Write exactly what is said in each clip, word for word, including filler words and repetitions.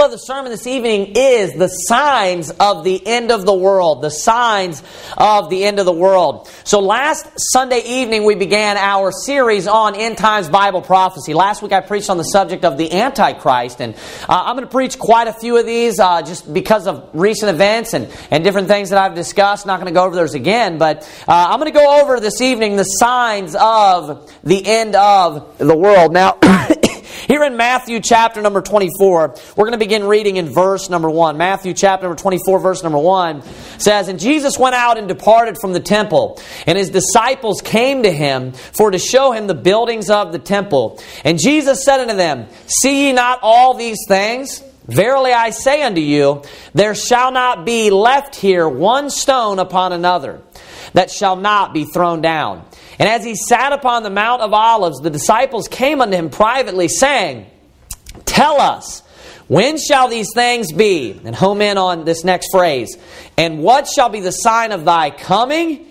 The sermon this evening is the signs of the end of the world. The signs of the end of the world. So last Sunday evening we began our series on end times Bible prophecy. Last week I preached on the subject of the Antichrist, and uh, I'm going to preach quite a few of these uh, just because of recent events and, and different things that I've discussed. Not going to go over those again, but uh, I'm going to go over this evening the signs of the end of the world. Now, here in Matthew chapter number twenty-four, we're going to begin reading in verse number one. Matthew chapter number twenty-four, verse number one says, "And Jesus went out and departed from the temple, and his disciples came to him for to show him the buildings of the temple. And Jesus said unto them, See ye not all these things? Verily I say unto you, there shall not be left here one stone upon another, that shall not be thrown down. And as he sat upon the Mount of Olives, the disciples came unto him privately, saying, Tell us, when shall these things be?" And home in on this next phrase. "And what shall be the sign of thy coming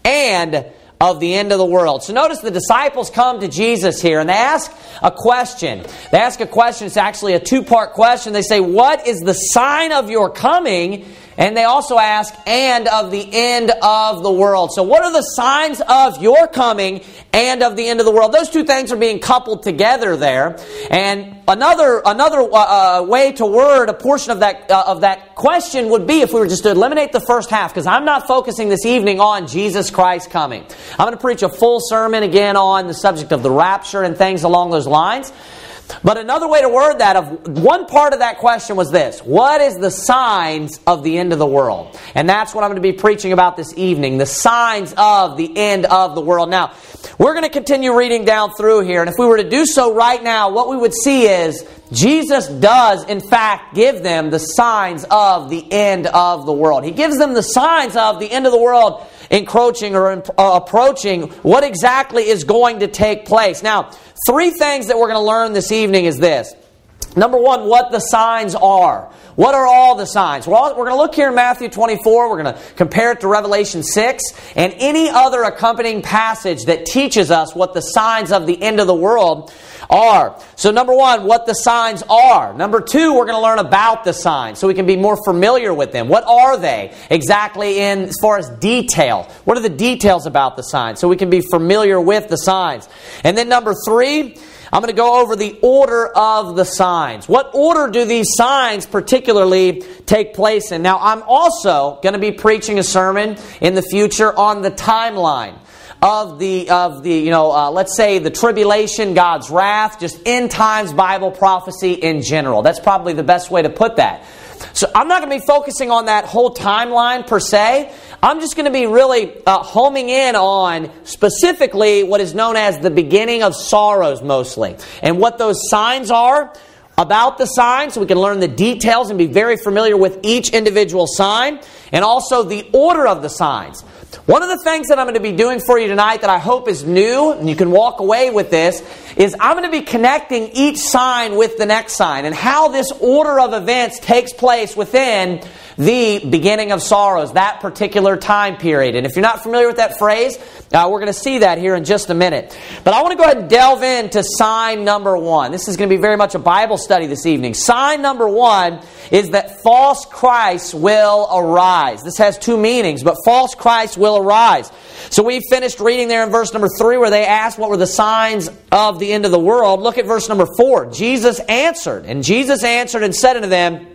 and of the end of the world?" So notice the disciples come to Jesus here and they ask a question. They ask a question. It's actually a two-part question. They say, "What is the sign of your coming?" And they also ask, "and of the end of the world." So what are the signs of your coming and of the end of the world? Those two things are being coupled together there. And another another uh, way to word a portion of that uh, of that question would be if we were just to eliminate the first half, because I'm not focusing this evening on Jesus Christ coming. I'm going to preach a full sermon again on the subject of the rapture and things along those lines. But another way to word that, of one part of that question was this: what is the signs of the end of the world? And that's what I'm going to be preaching about this evening, the signs of the end of the world. Now, we're going to continue reading down through here, and if we were to do so right now, what we would see is Jesus does, in fact, give them the signs of the end of the world. He gives them the signs of the end of the world encroaching or uh, approaching, what exactly is going to take place. Now, three things that we're going to learn this evening is this. Number one, what the signs are. What are all the signs? Well, we're going to look here in Matthew twenty-four. We're going to compare it to Revelation six and any other accompanying passage that teaches us what the signs of the end of the world are. So number one, what the signs are. Number two, we're going to learn about the signs so we can be more familiar with them. What are they exactly in as far as detail? What are the details about the signs so we can be familiar with the signs? And then number three, I'm going to go over the order of the signs. What order do these signs particularly take place in? Now, I'm also going to be preaching a sermon in the future on the timeline of the, of the you know, uh, let's say the tribulation, God's wrath, just end times Bible prophecy in general. That's probably the best way to put that. So I'm not going to be focusing on that whole timeline per se. I'm just going to be really uh, homing in on specifically what is known as the beginning of sorrows mostly. And what those signs are, about the signs, so we can learn the details and be very familiar with each individual sign. And also the order of the signs. One of the things that I'm going to be doing for you tonight that I hope is new, and you can walk away with this, is I'm going to be connecting each sign with the next sign and how this order of events takes place within the beginning of sorrows, that particular time period. And if you're not familiar with that phrase, uh, we're going to see that here in just a minute. But I want to go ahead and delve into sign number one. This is going to be very much a Bible study this evening. Sign number one is that false Christs will arise. This has two meanings, but false Christs will arise. So we finished reading there in verse number three where they asked what were the signs of the end of the world. Look at verse number four. Jesus answered, and Jesus answered and said unto them,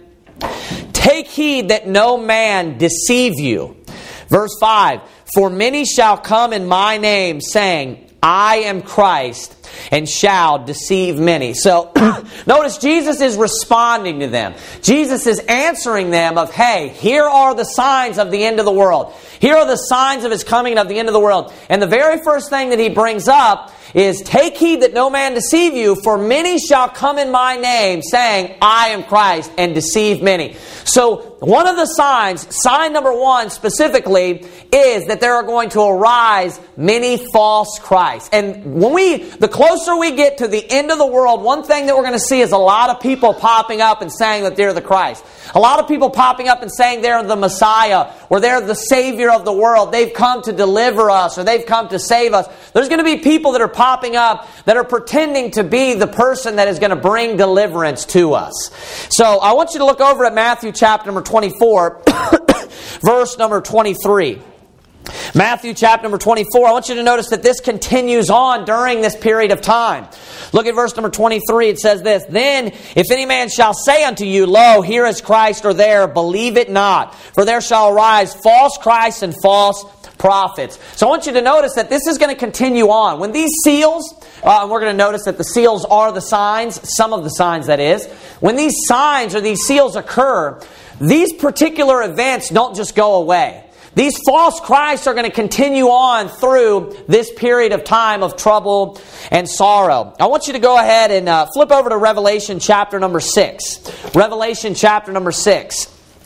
Take heed that no man deceive you. Verse five, For many shall come in my name, saying, I am Christ, and shall deceive many. So, notice Jesus is responding to them. Jesus is answering them of, hey, here are the signs of the end of the world. Here are the signs of His coming and of the end of the world. And the very first thing that He brings up is, take heed that no man deceive you, for many shall come in my name, saying, I am Christ, and deceive many. So, one of the signs, sign number one specifically, is that there are going to arise many false Christs. And when we, the closer we get to the end of the world, one thing that we're going to see is a lot of people popping up and saying that they're the Christ. A lot of people popping up and saying they're the Messiah, or they're the Savior of the world. They've come to deliver us, or they've come to save us. There's going to be people that are popping up that are pretending to be the person that is going to bring deliverance to us. So I want you to look over at Matthew chapter number twenty-four, verse number twenty-three. Matthew chapter number twenty-four, I want you to notice that this continues on during this period of time. Look at verse number twenty-three. It says this, "Then if any man shall say unto you, Lo, here is Christ, or there, believe it not. For there shall arise false Christs and false prophets." So I want you to notice that this is going to continue on. When these seals, uh, and we're going to notice that the seals are the signs, some of the signs that is. When these signs or these seals occur, these particular events don't just go away. These false Christs are going to continue on through this period of time of trouble and sorrow. I want you to go ahead and uh, flip over to Revelation chapter number six. Revelation chapter number six.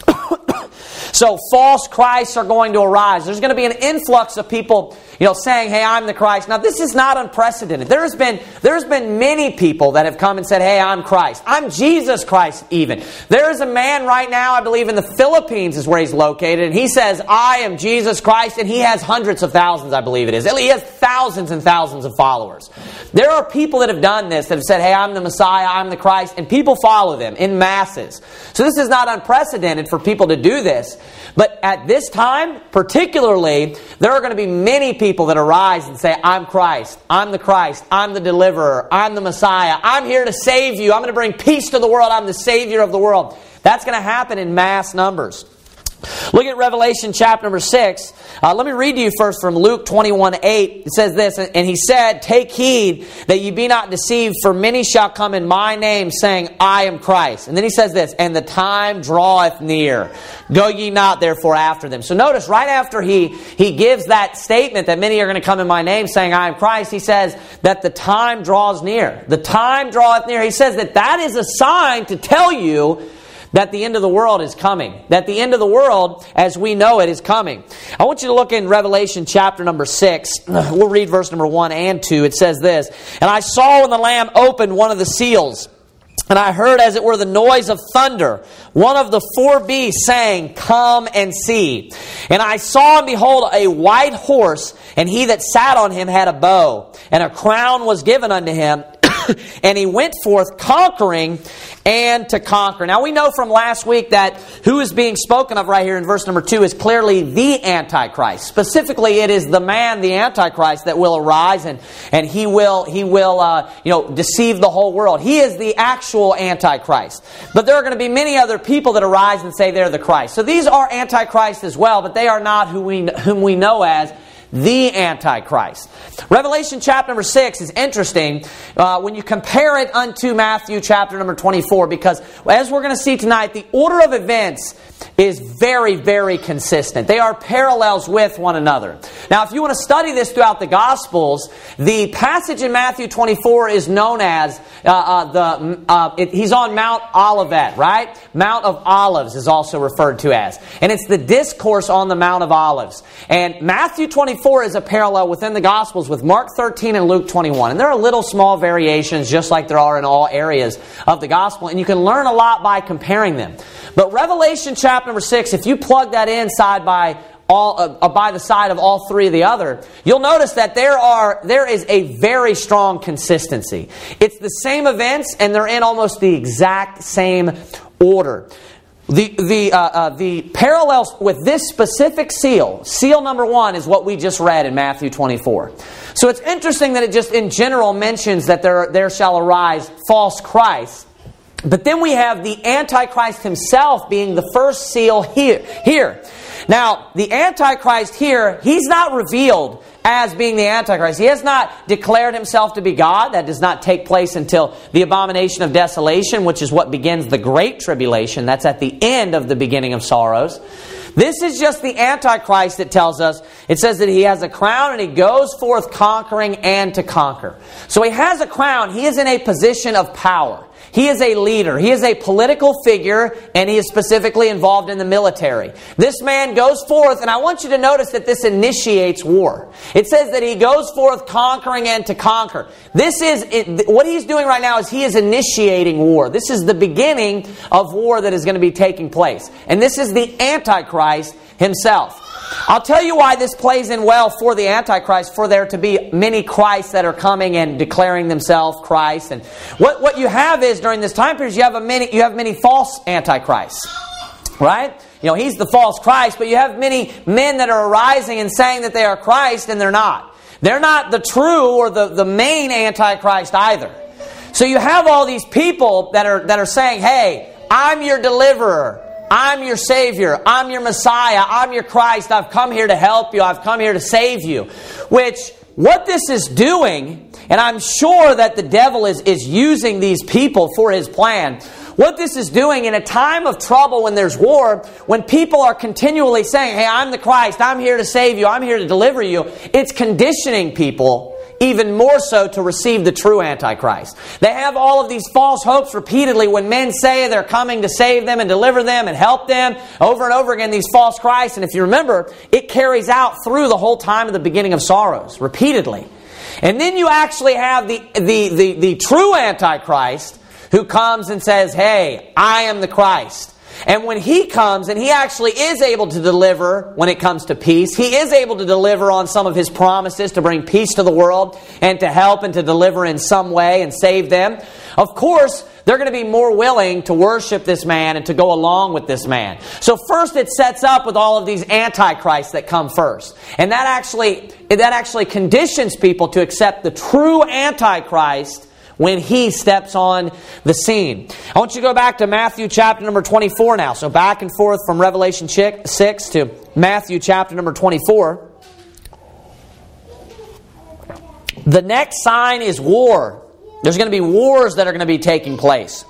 So false Christs are going to arise. There's going to be an influx of people, you know, saying, "Hey, I'm the Christ." Now, this is not unprecedented. There has been there's been many people that have come and said, "Hey, I'm Christ. I'm Jesus Christ." Even there is a man right now, I believe, in the Philippines is where he's located, and he says, "I am Jesus Christ," and he has hundreds of thousands, I believe it is. He has thousands and thousands of followers. There are people that have done this that have said, "Hey, I'm the Messiah. I'm the Christ," and people follow them in masses. So this is not unprecedented for people to do this. But at this time, particularly, there are going to be many people that arise and say, "I'm Christ. I'm the Christ. I'm the deliverer. I'm the Messiah. I'm here to save you. I'm going to bring peace to the world. I'm the Savior of the world." That's going to happen in mass numbers. Look at Revelation chapter number six. Uh, let me read to you first from Luke twenty-one eight. It says this, "And he said, Take heed that ye be not deceived, for many shall come in my name, saying, I am Christ." And then he says this, "And the time draweth near. Go ye not therefore after them." So notice, right after he, he gives that statement that many are going to come in my name, saying, "I am Christ," he says that the time draws near. The time draweth near. He says that that is a sign to tell you that the end of the world is coming. That the end of the world, as we know it, is coming. I want you to look in Revelation chapter number six. We'll read verse number one and two. It says this, "And I saw when the Lamb opened one of the seals, and I heard as it were the noise of thunder, one of the four beasts saying, Come and see. And I saw and behold a white horse, and he that sat on him had a bow, and a crown was given unto him, and he went forth conquering and to conquer." Now we know from last week that who is being spoken of right here in verse number two is clearly the Antichrist. Specifically, it is the man, the Antichrist, that will arise and, and he will he will uh, you know deceive the whole world. He is the actual Antichrist. But there are going to be many other people that arise and say they're the Christ. So these are Antichrists as well, but they are not who we whom we know as the Antichrist. Revelation chapter number six is interesting uh, when you compare it unto Matthew chapter number twenty-four, because as we're going to see tonight, the order of events is very, very consistent. They are parallels with one another. Now, if you want to study this throughout the Gospels, the passage in Matthew twenty-four is known as uh, uh, the uh, it, he's on Mount Olivet, right? Mount of Olives is also referred to as, and it's the discourse on the Mount of Olives. And Matthew twenty-four is a parallel within the Gospels with Mark thirteen and Luke twenty-one, and there are little small variations, just like there are in all areas of the Gospel, and you can learn a lot by comparing them. But Revelation chapter number six, if you plug that in side by all uh, by the side of all three of the other, you'll notice that there are there is a very strong consistency. It's the same events, and they're in almost the exact same order. The the uh, uh, the parallels with this specific seal, seal number one, is what we just read in Matthew twenty-four. So it's interesting that it just in general mentions that there there shall arise false Christs. But then we have the Antichrist himself being the first seal here. Here. Now, the Antichrist here, he's not revealed as being the Antichrist. He has not declared himself to be God. That does not take place until the abomination of desolation, which is what begins the Great Tribulation. That's at the end of the beginning of sorrows. This is just the Antichrist that tells us. It says that he has a crown and he goes forth conquering and to conquer. So he has a crown. He is in a position of power. He is a leader. He is a political figure, and he is specifically involved in the military. This man goes forth, and I want you to notice that this initiates war. It says that he goes forth conquering and to conquer. This is it, what he's doing right now is he is initiating war. This is the beginning of war that is going to be taking place. And this is the Antichrist himself. I'll tell you why this plays in well for the Antichrist, for there to be many Christs that are coming and declaring themselves Christ. And what, what you have is, during this time period, you have, a many, you have many false Antichrists. Right? You know, he's the false Christ, but you have many men that are arising and saying that they are Christ, and they're not. They're not the true or the, the main Antichrist either. So you have all these people that are that are saying, hey, I'm your deliverer. I'm your Savior. I'm your Messiah. I'm your Christ. I've come here to help you. I've come here to save you. Which, what this is doing, and I'm sure that the devil is, is using these people for his plan. What this is doing in a time of trouble, when there's war, when people are continually saying, hey, I'm the Christ. I'm here to save you. I'm here to deliver you. It's conditioning people even more so to receive the true Antichrist. They have all of these false hopes repeatedly when men say they're coming to save them and deliver them and help them. Over and over again, these false Christs. And if you remember, it carries out through the whole time of the beginning of sorrows, repeatedly. And then you actually have the, the, the, the true Antichrist who comes and says, hey, I am the Christ. And when he comes, and he actually is able to deliver when it comes to peace, he is able to deliver on some of his promises to bring peace to the world and to help and to deliver in some way and save them. Of course, they're going to be more willing to worship this man and to go along with this man. So first it sets up with all of these antichrists that come first. And that actually, that actually conditions people to accept the true Antichrist when he steps on the scene. I want you to go back to Matthew chapter number twenty-four now. So back and forth from Revelation six to Matthew chapter number twenty-four. The next sign is war. There's going to be wars that are going to be taking place.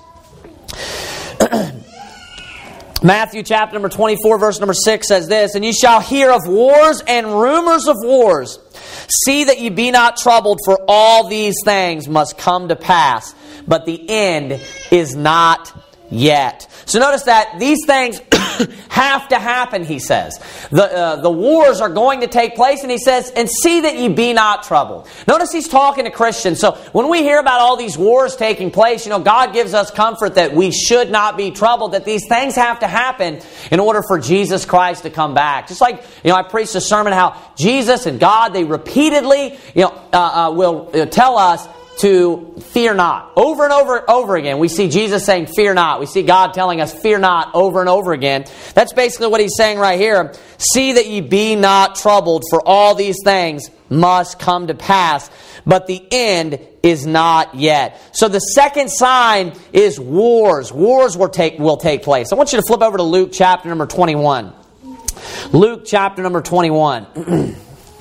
Matthew chapter number twenty-four, verse number six says this, and ye shall hear of wars and rumors of wars. See that ye be not troubled, for all these things must come to pass, but the end is not yet. So notice that these things have to happen, he says. The, uh, the wars are going to take place, and he says, and see that ye be not troubled. Notice he's talking to Christians. So when we hear about all these wars taking place, you know, God gives us comfort that we should not be troubled, that these things have to happen in order for Jesus Christ to come back. Just like, you know, I preached a sermon how Jesus and God, they repeatedly, you know, uh, uh, will uh, tell us to fear not. Over and over over again, we see Jesus saying, fear not. We see God telling us, fear not, over and over again. That's basically what he's saying right here. See that ye be not troubled, for all these things must come to pass, but the end is not yet. So the second sign is wars. Wars will take, will take place. I want you to flip over to Luke chapter number twenty-one. Luke chapter number twenty-one.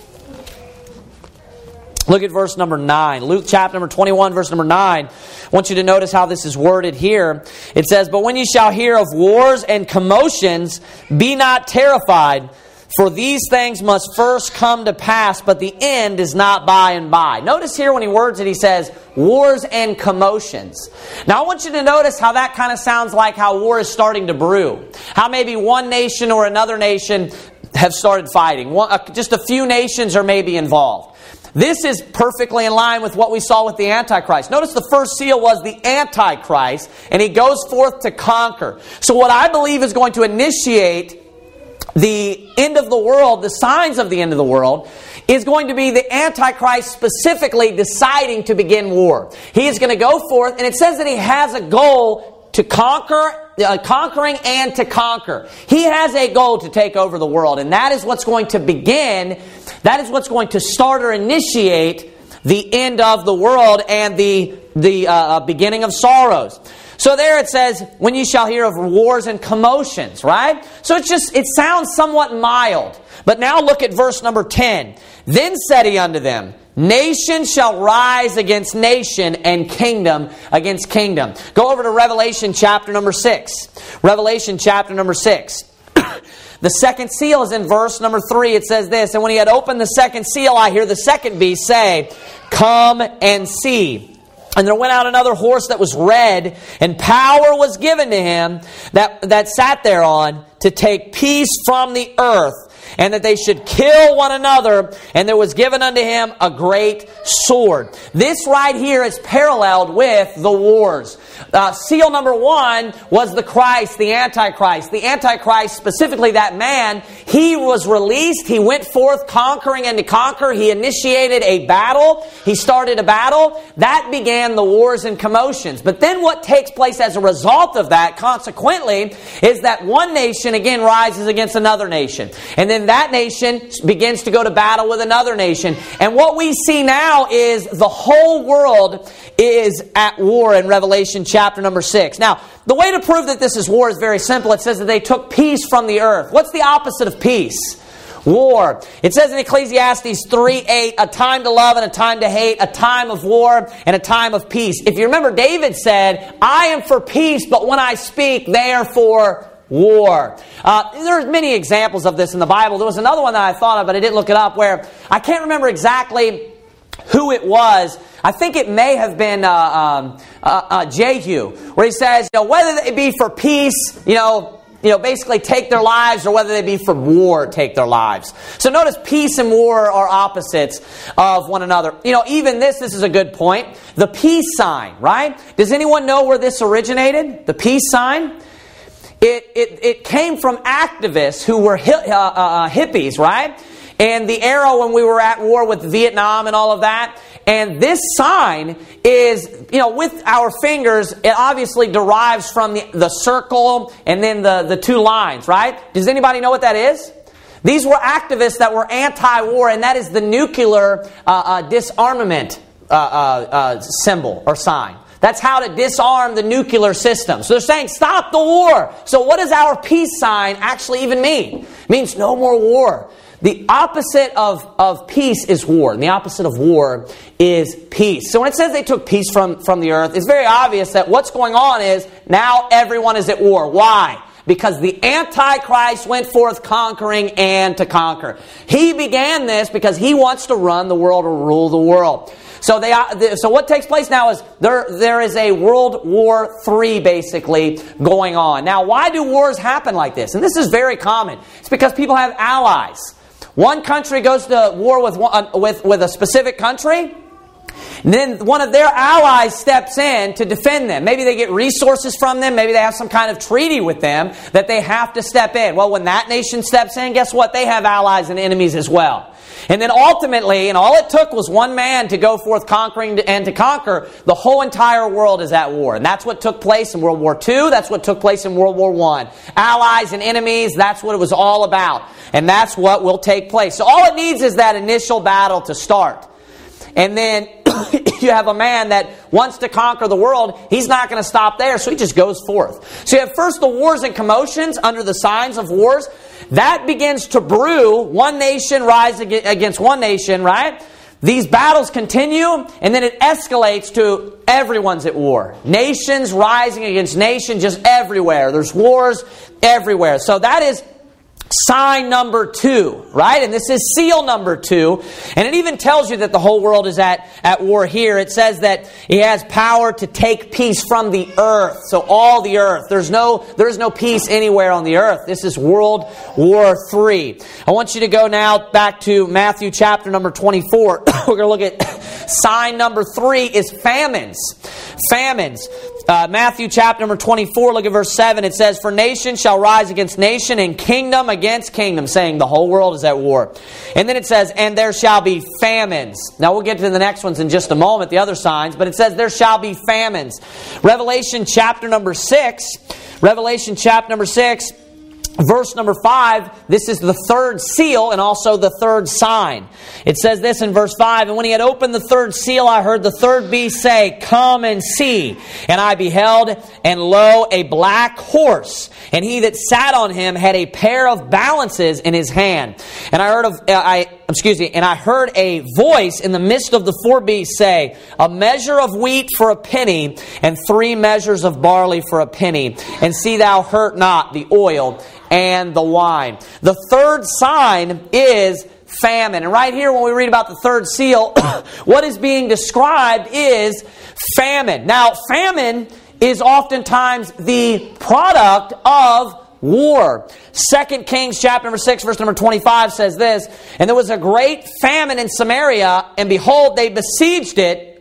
Look at verse number nine. Luke chapter number twenty-one, verse number nine. I want you to notice how this is worded here. It says, but when ye shall hear of wars and commotions, be not terrified, for these things must first come to pass, but the end is not by and by. Notice here when he words it, he says, wars and commotions. Now I want you to notice how that kind of sounds like how war is starting to brew. How maybe one nation or another nation have started fighting. One, uh, just a few nations are maybe involved. This is perfectly in line with what we saw with the Antichrist. Notice the first seal was the Antichrist, and he goes forth to conquer. So what I believe is going to initiate the end of the world, the signs of the end of the world, is going to be the Antichrist specifically deciding to begin war. He is going to go forth, and it says that he has a goal to conquer, uh, conquering and to conquer. He has a goal to take over the world, and that is what's going to begin, that is what's going to start or initiate the end of the world and the, the uh, beginning of sorrows. So there it says, when you shall hear of wars and commotions, right? So it's just, it sounds somewhat mild. But now look at verse number ten. Then said he unto them, nation shall rise against nation, and kingdom against kingdom. Go over to Revelation chapter number six. Revelation chapter number six. The second seal is in verse number three. It says this, and when he had opened the second seal, I hear the second beast say, come and see. And there went out another horse that was red, and power was given to him that, that sat thereon to take peace from the earth, and that they should kill one another, and there was given unto him a great sword. This right here is paralleled with the wars. Uh, seal number one was the Christ, the Antichrist. The Antichrist, specifically that man, he was released. He went forth conquering and to conquer. He initiated a battle. He started a battle. That began the wars and commotions. But then what takes place as a result of that, consequently, is that one nation again rises against another nation. And then that nation begins to go to battle with another nation. And what we see now is the whole world is at war in Revelation chapter number six. Now, the way to prove that this is war is very simple. It says that they took peace from the earth. What's the opposite of peace? War. It says in Ecclesiastes three eight, a time to love and a time to hate, a time of war and a time of peace. If you remember, David said, I am for peace, but when I speak, they are for war. Uh, there's many examples of this in the Bible. There was another one that I thought of, but I didn't look it up, where I can't remember exactly who it was. I think it may have been uh, um, uh, uh, Jehu, where he says, you know, whether they be for peace, you know, you know, basically take their lives, or whether they be for war, take their lives. So notice peace and war are opposites of one another. You know, even this, this is a good point. The peace sign, right? Does anyone know where this originated? The peace sign? It it, it came from activists who were hi- uh, uh, hippies, right? And the era when we were at war with Vietnam and all of that. And this sign is, you know, with our fingers, it obviously derives from the, the circle and then the, the two lines, right? Does anybody know what that is? These were activists that were anti-war, and that is the nuclear uh, uh, disarmament uh, uh, uh, symbol or sign. That's how to disarm the nuclear system. So they're saying, stop the war. So what does our peace sign actually even mean? It means no more war. The opposite of, of peace is war, and the opposite of war is peace. So when it says they took peace from, from the earth, it's very obvious that what's going on is now everyone is at war. Why? Because the Antichrist went forth conquering and to conquer. He began this because he wants to run the world or rule the world. So they, so what takes place now is there, there is a World War Three basically going on. Now, why do wars happen like this? And this is very common. It's because people have allies. One country goes to war with, one, with, with a specific country, and then one of their allies steps in to defend them. Maybe they get resources from them. Maybe they have some kind of treaty with them that they have to step in. Well, when that nation steps in, guess what? They have allies and enemies as well. And then ultimately, and all it took was one man to go forth conquering and to conquer, the whole entire world is at war. And that's what took place in World War Two. That's what took place in World War One. Allies and enemies, that's what it was all about. And that's what will take place. So all it needs is that initial battle to start. And then you have a man that wants to conquer the world. He's not going to stop there, so he just goes forth. So you have first the wars and commotions under the signs of wars. That begins to brew. One nation rise against one nation, right? These battles continue, and then it escalates to everyone's at war. Nations rising against nations just everywhere. There's wars everywhere. So that is sign number two, right? And this is seal number two. And it even tells you that the whole world is at, at war here. It says that he has power to take peace from the earth. So all the earth. There's no, there's no peace anywhere on the earth. This is World War Three. I want you to go now back to Matthew chapter number twenty-four. We're going to look at sign number three is famines. Famines. Uh, Matthew chapter number twenty-four, look at verse seven. It says, for nation shall rise against nation and kingdom against kingdom, saying the whole world is at war. And then it says, and there shall be famines. Now we'll get to the next ones in just a moment, the other signs, but it says there shall be famines. Revelation chapter number six, Revelation chapter number six, verse number five, this is the third seal and also the third sign. It says this in verse five, and when he had opened the third seal, I heard the third beast say, come and see. And I beheld, and lo, a black horse. And he that sat on him had a pair of balances in his hand. And I heard of, uh, I excuse me, and I heard a voice in the midst of the four beasts say, a measure of wheat for a penny, and three measures of barley for a penny. And see thou hurt not the oil and the wine. The third sign is famine. And right here when we read about the third seal, what is being described is famine. Now, famine is oftentimes the product of war. Second Kings chapter number six, verse number twenty-five says this, and there was a great famine in Samaria, and behold, they besieged it,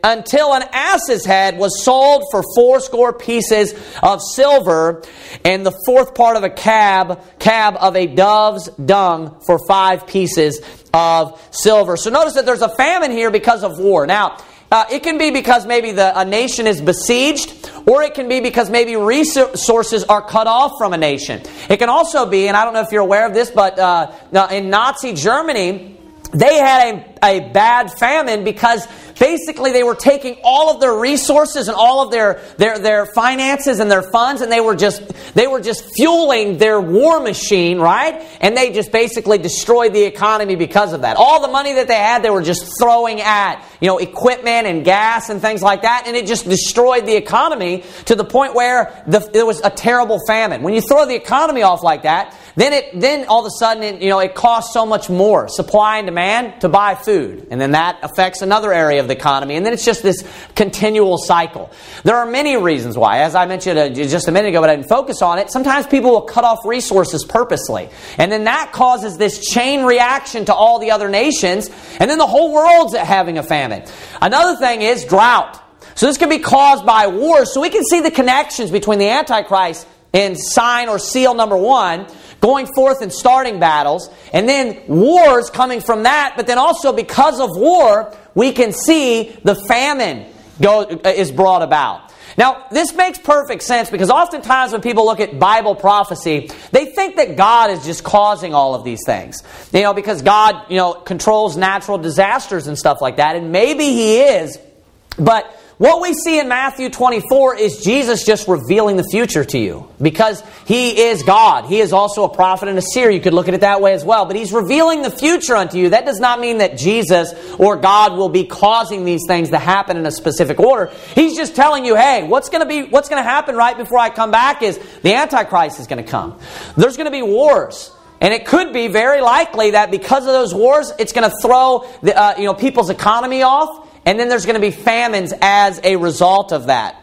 until an ass's head was sold for fourscore pieces of silver, and the fourth part of a cab, cab of a dove's dung for five pieces of silver. So notice that there's a famine here because of war. Now, uh, it can be because maybe the, a nation is besieged, or it can be because maybe resources are cut off from a nation. It can also be, and I don't know if you're aware of this, but uh, in Nazi Germany, they had a, a bad famine because basically they were taking all of their resources and all of their, their, their finances and their funds, and they were just they were just fueling their war machine, right? And they just basically destroyed the economy because of that. All the money that they had, they were just throwing at, you know, equipment and gas and things like that, and it just destroyed the economy to the point where the, there was a terrible famine. When you throw the economy off like that, then it then all of a sudden it, you know it costs so much more, supply and demand, to buy food, and then that affects another area of the economy, and then it's just this continual cycle. There are many reasons why, as I mentioned just a minute ago, but I didn't focus on it. Sometimes people will cut off resources purposely, and then that causes this chain reaction to all the other nations, and then the whole world's having a famine. Another thing is drought. So this can be caused by wars. So we can see the connections between the Antichrist and sign or seal number one, going forth and starting battles, and then wars coming from that, but then also because of war, we can see the famine go, is brought about. Now, this makes perfect sense because oftentimes when people look at Bible prophecy, they think that God is just causing all of these things. You know, because God, you know, controls natural disasters and stuff like that, and maybe He is, but what we see in Matthew twenty-four is Jesus just revealing the future to you. Because He is God. He is also a prophet and a seer. You could look at it that way as well. But He's revealing the future unto you. That does not mean that Jesus or God will be causing these things to happen in a specific order. He's just telling you, hey, what's going to be, what's going to happen right before I come back is the Antichrist is going to come. There's going to be wars. And it could be very likely that because of those wars, it's going to throw the, uh, you know, people's economy off. And then there's going to be famines as a result of that.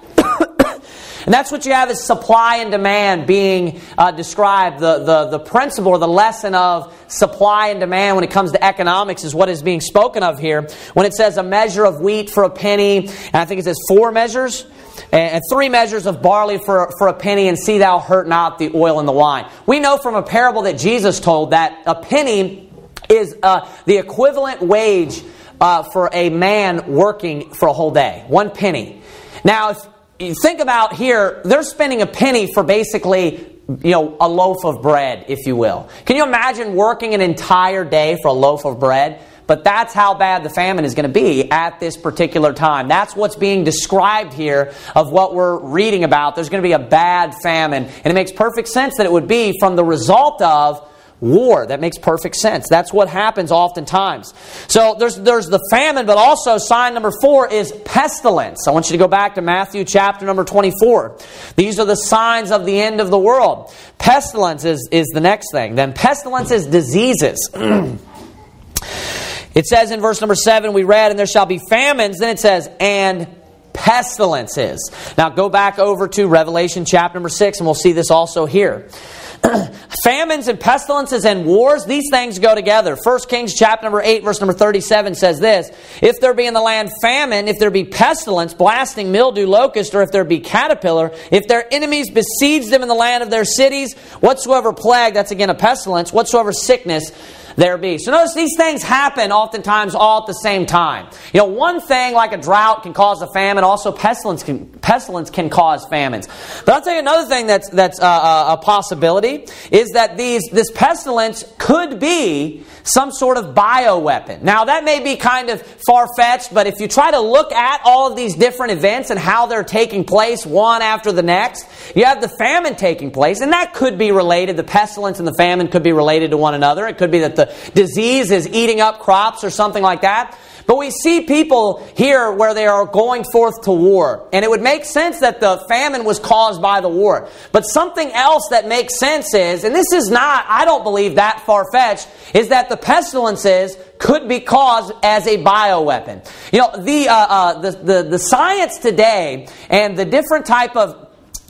And that's what you have is supply and demand being uh, described. The, the, the principle or the lesson of supply and demand when it comes to economics is what is being spoken of here. When it says a measure of wheat for a penny, and I think it says four measures, and three measures of barley for, for a penny, and see thou hurt not the oil and the wine. We know from a parable that Jesus told that a penny is uh, the equivalent wage Uh, for a man working for a whole day. One penny. Now, if you think about here, they're spending a penny for basically, you know, a loaf of bread, if you will. Can you imagine working an entire day for a loaf of bread? But that's how bad the famine is going to be at this particular time. That's what's being described here of what we're reading about. There's going to be a bad famine. And it makes perfect sense that it would be from the result of war. That makes perfect sense. That's what happens oftentimes. So there's there's the famine, but also sign number four is pestilence. I want you to go back to Matthew chapter number twenty-four. These are the signs of the end of the world. Pestilence is, is the next thing. Then pestilence is diseases. It says in verse number seven, we read, and there shall be famines. Then it says, and pestilences. Now go back over to Revelation chapter number six, and we'll see this also here. Famines and pestilences and wars, these things go together. First Kings chapter number eight, verse number thirty-seven says this, if there be in the land famine, if there be pestilence, blasting, mildew, locust, or if there be caterpillar, if their enemies besiege them in the land of their cities, whatsoever plague, that's again a pestilence, whatsoever sickness there be. So notice these things happen oftentimes all at the same time. You know, one thing like a drought can cause a famine. Also, pestilence can pestilence can cause famines. But I'll tell you another thing that's that's uh, a possibility is that these this pestilence could be some sort of bioweapon. Now, that may be kind of far-fetched, but if you try to look at all of these different events and how they're taking place one after the next, you have the famine taking place, and that could be related. The pestilence and the famine could be related to one another. It could be that the disease is eating up crops or something like that. But we see people here where they are going forth to war. And it would make sense that the famine was caused by the war. But something else that makes sense is, and this is not, I don't believe, that far-fetched, is that the pestilences could be caused as a bioweapon. You know, the, uh, uh, the, the, the science today and the different type of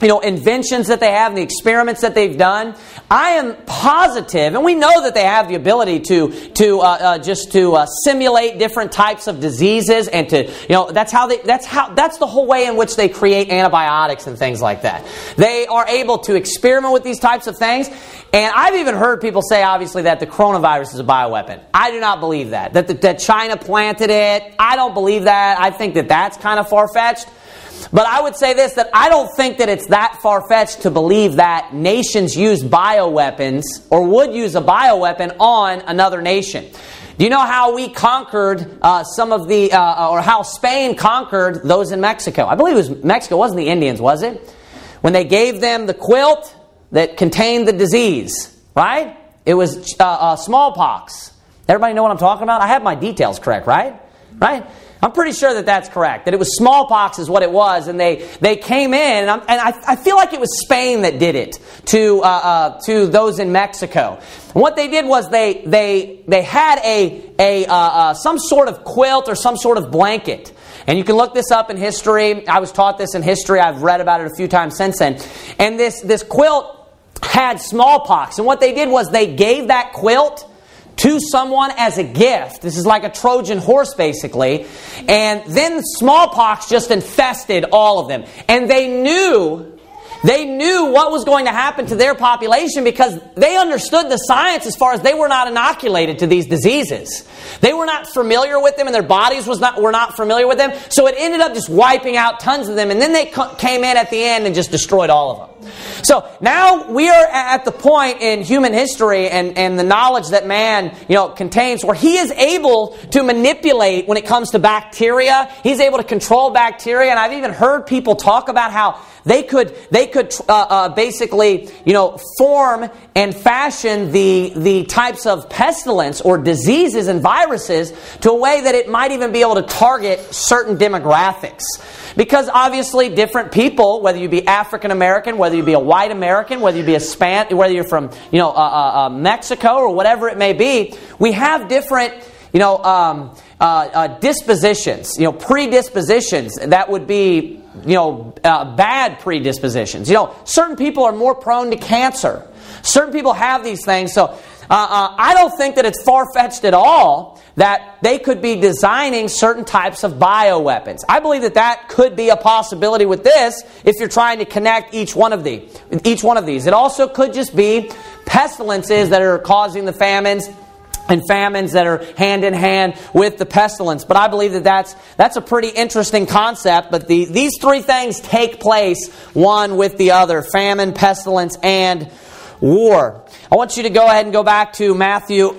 you know, inventions that they have and the experiments that they've done, I am positive, and we know that they have the ability to to uh, uh, just to uh, simulate different types of diseases, and to, you know, that's how they that's how that's the whole way in which they create antibiotics and things like that. They are able to experiment with these types of things, and I've even heard people say, obviously, that the coronavirus is a bioweapon. I do not believe that. That the, that China planted it. I don't believe that. I think that that's kind of far-fetched. But I would say this, that I don't think that it's that far-fetched to believe that nations use bioweapons or would use a bioweapon on another nation. Do you know how we conquered uh, some of the, uh, or how Spain conquered those in Mexico? I believe it was Mexico, it wasn't the Indians, was it? When they gave them the quilt that contained the disease, right? It was uh, uh, smallpox. Everybody know what I'm talking about? I have my details correct, right? Right? I'm pretty sure that that's correct, that it was smallpox is what it was, and they, they came in, and, I'm, and I, I feel like it was Spain that did it to uh, uh, to those in Mexico. And what they did was they they they had a a uh, uh, some sort of quilt or some sort of blanket, and you can look this up in history. I was taught this in history. I've read about it a few times since then. And this this quilt had smallpox, and what they did was they gave that quilt to someone as a gift. This is like a Trojan horse, basically. And then smallpox just infested all of them. And they knew, they knew what was going to happen to their population because they understood the science as far as they were not inoculated to these diseases. They were not familiar with them, and their bodies was not were not familiar with them. So it ended up just wiping out tons of them. And then they came in at the end and just destroyed all of them. So now we are at the point in human history and, and the knowledge that man, you know, contains where he is able to manipulate when it comes to bacteria. He's able to control bacteria, and I've even heard people talk about how they could they could uh, uh, basically, you know, form and fashion the the types of pestilence or diseases and viruses to a way that it might even be able to target certain demographics. Because obviously different people, whether you be African American, whether you be a white American, whether you be a Span, whether you're from, you know, uh, uh, uh, Mexico or whatever it may be, we have different, you know, um, uh, uh, dispositions, you know, predispositions that would be, you know, uh, bad predispositions. You know, certain people are more prone to cancer. Certain people have these things, so uh, uh, I don't think that it's far-fetched at all that they could be designing certain types of bioweapons. I believe that that could be a possibility with this if you're trying to connect each one of the each one of these. It also could just be pestilences that are causing the famines, and famines that are hand in hand with the pestilence. But I believe that that's that's a pretty interesting concept. But the, these three things take place one with the other: famine, pestilence, and war. I want you to go ahead and go back to Matthew.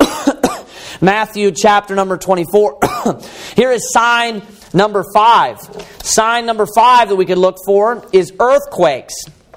Matthew chapter number twenty-four. Here is sign number five. Sign number five that we could look for is earthquakes.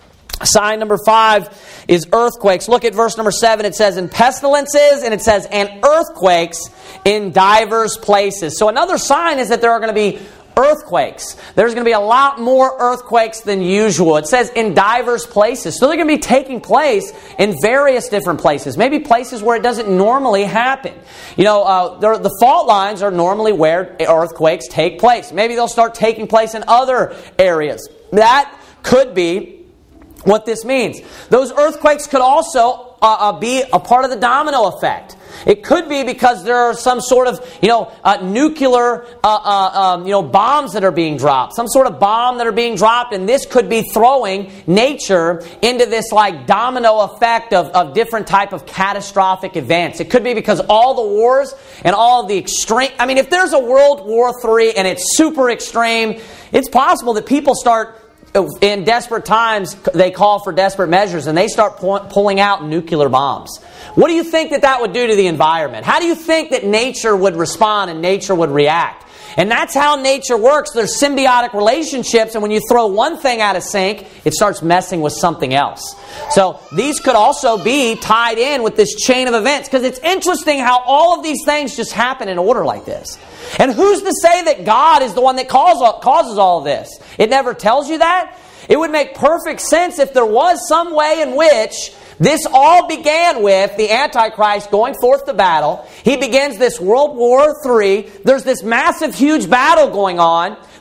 Sign number five is earthquakes. Look at verse number seven. It says, "In pestilences," and it says, "and earthquakes in divers places." So another sign is that there are going to be earthquakes. There's going to be a lot more earthquakes than usual. It says in divers places. So they're going to be taking place in various different places. Maybe places where it doesn't normally happen. You know, uh, the fault lines are normally where earthquakes take place. Maybe they'll start taking place in other areas. That could be what this means. Those earthquakes could also uh, uh, be a part of the domino effect. It could be because there are some sort of, you know, uh, nuclear, uh, uh, um, you know, bombs that are being dropped. Some sort of bomb that are being dropped, and this could be throwing nature into this like domino effect of, of different type of catastrophic events. It could be because all the wars and all of the extreme. I mean, if there's a World War Three and it's super extreme, it's possible that people start. In desperate times, they call for desperate measures, and they start pu- pulling out nuclear bombs. What do you think that that would do to the environment? How do you think that nature would respond and nature would react? And that's how nature works. There's symbiotic relationships, and when you throw one thing out of sync, it starts messing with something else. So these could also be tied in with this chain of events, because it's interesting how all of these things just happen in order like this. And who's to say that God is the one that causes all of this? It never tells you that. It would make perfect sense if there was some way in which this all began with the Antichrist going forth to battle. He begins this World War Three. There's this massive, huge battle going on.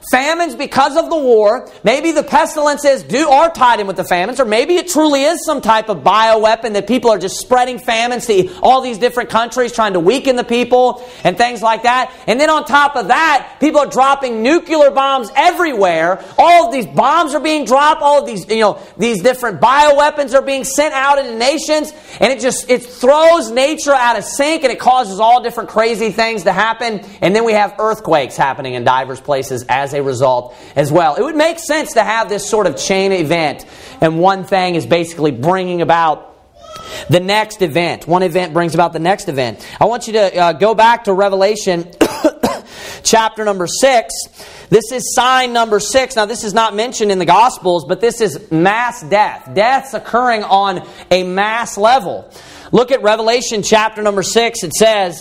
famines because of the war. Maybe the pestilences do are tied in with the famines, or maybe it truly is some type of bioweapon that people are just spreading famines to all these different countries, trying to weaken the people and things like that. And then on top of that, people are dropping nuclear bombs everywhere. All of these bombs are being dropped. All of these, you know, these different bioweapons are being sent out into nations, and it just it throws nature out of sync, and it causes all different crazy things to happen. And then we have earthquakes happening in diverse places as a result as well. It would make sense to have this sort of chain event, and one thing is basically bringing about the next event. One event brings about the next event. I want you to uh, go back to Revelation chapter number six. This is sign number six. Now, this is not mentioned in the Gospels, but this is mass death. Death's occurring on a mass level. Look at Revelation chapter number six. It says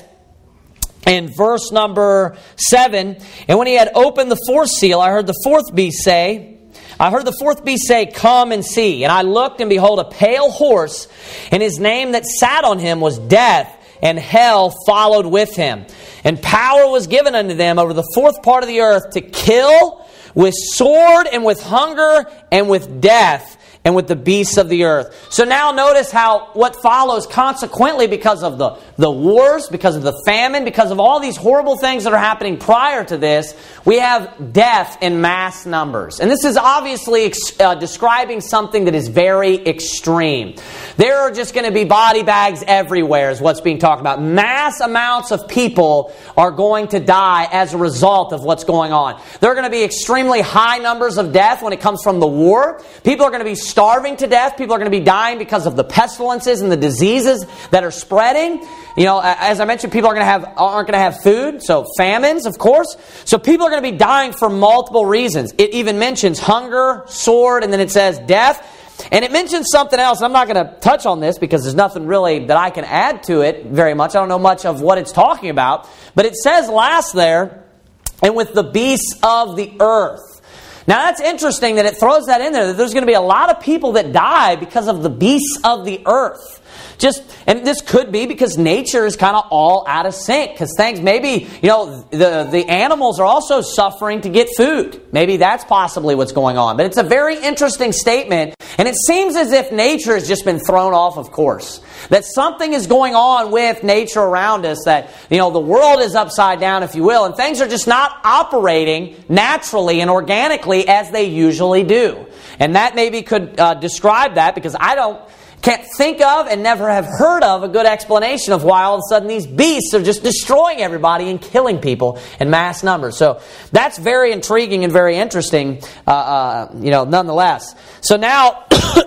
in verse number seven, "And when he had opened the fourth seal, I heard the fourth beast say, I heard the fourth beast say, 'Come and see.' And I looked, and behold, a pale horse, and his name that sat on him was Death, and hell followed with him. And power was given unto them over the fourth part of the earth to kill with sword and with hunger and with death and with the beasts of the earth." So now notice how what follows consequently because of the, the wars, because of the famine, because of all these horrible things that are happening prior to this, we have death in mass numbers. And this is obviously uh, describing something that is very extreme. There are just going to be body bags everywhere is what's being talked about. Mass amounts of people are going to die as a result of what's going on. There are going to be extremely high numbers of death when it comes from the war. People are going to be starving to death. People are going to be dying because of the pestilences and the diseases that are spreading. You know, as I mentioned, people are going to have aren't going to have food, so famines, of course. So people are going to be dying for multiple reasons. It even mentions hunger, sword, and then it says death. And it mentions something else. I'm not going to touch on this because there's nothing really that I can add to it very much. I don't know much of what it's talking about. But it says last there, "and with the beasts of the earth." Now that's interesting that it throws that in there, that there's going to be a lot of people that die because of the beasts of the earth. Just, and this could be because nature is kind of all out of sync. Because things, maybe, you know, the, the animals are also suffering to get food. Maybe that's possibly what's going on. But it's a very interesting statement. And it seems as if nature has just been thrown off of course. That something is going on with nature around us. That, you know, the world is upside down, if you will. And things are just not operating naturally and organically as they usually do. And that maybe could uh, describe that, because I don't... can't think of and never have heard of a good explanation of why all of a sudden these beasts are just destroying everybody and killing people in mass numbers. So that's very intriguing and very interesting, uh, uh, you know, nonetheless. So now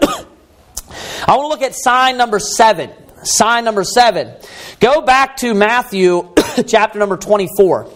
I want to look at sign number seven. Sign number seven. Go back to Matthew chapter number twenty-four.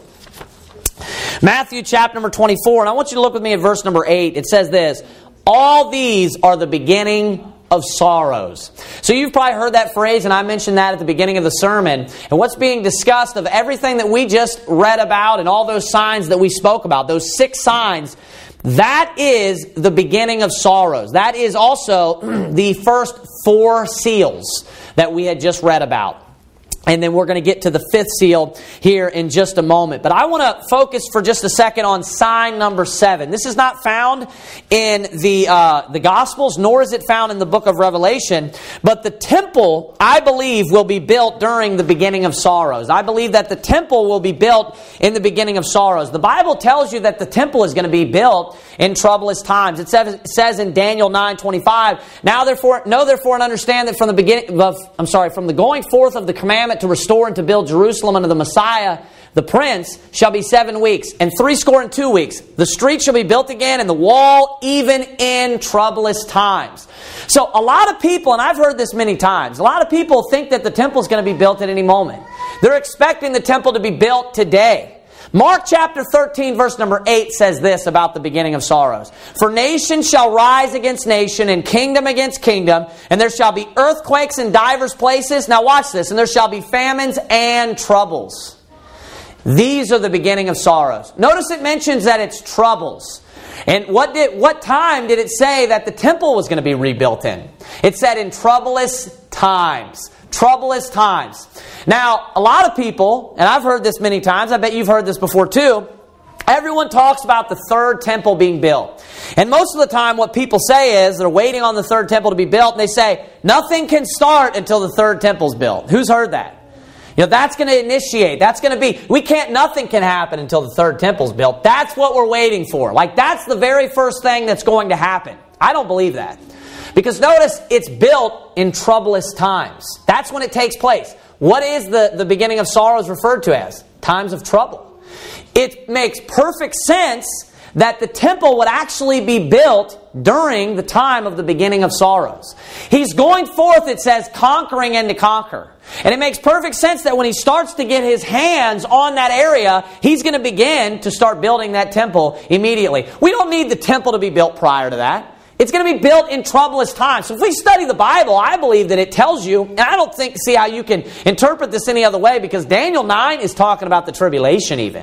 Matthew chapter number twenty-four, and I want you to look with me at verse number eight. It says this: "All these are the beginning of sorrows." So you've probably heard that phrase, and I mentioned that at the beginning of the sermon. And what's being discussed of everything that we just read about and all those signs that we spoke about, those six signs, that is the beginning of sorrows. That is also the first four seals that we had just read about. And then we're going to get to the fifth seal here in just a moment. But I want to focus for just a second on sign number seven. This is not found in the uh, the Gospels, nor is it found in the book of Revelation. But the temple, I believe, will be built during the beginning of sorrows. I believe that the temple will be built in the beginning of sorrows. The Bible tells you that the temple is going to be built in troublous times. It says, it says in Daniel nine twenty-five, "Now therefore, know therefore and understand that from the beginning of, I'm sorry, from the going forth of the commandment to restore and to build Jerusalem unto the Messiah, the Prince, shall be seven weeks, and threescore and two weeks. The street shall be built again, and the wall even in troublous times." So a lot of people, and I've heard this many times, a lot of people think that the temple is going to be built at any moment. They're expecting the temple to be built today. Mark chapter thirteen verse number eight says this about the beginning of sorrows: "For nation shall rise against nation, and kingdom against kingdom, and there shall be earthquakes in divers places." Now watch this. "And there shall be famines and troubles." These are the beginning of sorrows. Notice it mentions that it's troubles. And what did what time did it say that the temple was going to be rebuilt in? It said in troublous times. Troublous times. Now, a lot of people, and I've heard this many times, I bet you've heard this before too, Everyone talks about the third temple being built. And most of the time what people say is they're waiting on the third temple to be built, and they say, nothing can start until the third temple's built. Who's heard that? You know, that's going to initiate. That's going to be, we can't, nothing can happen until the third temple's built. That's what we're waiting for. Like, that's the very first thing that's going to happen. I don't believe that. Because notice, it's built in troublous times. That's when it takes place. What is the, the beginning of sorrows referred to as? Times of trouble. It makes perfect sense that the temple would actually be built during the time of the beginning of sorrows. He's going forth, it says, conquering and to conquer. And it makes perfect sense that when he starts to get his hands on that area, he's going to begin to start building that temple immediately. We don't need the temple to be built prior to that. It's going to be built in troublous times. So if we study the Bible, I believe that it tells you, and I don't think see how you can interpret this any other way, because Daniel nine is talking about the tribulation even.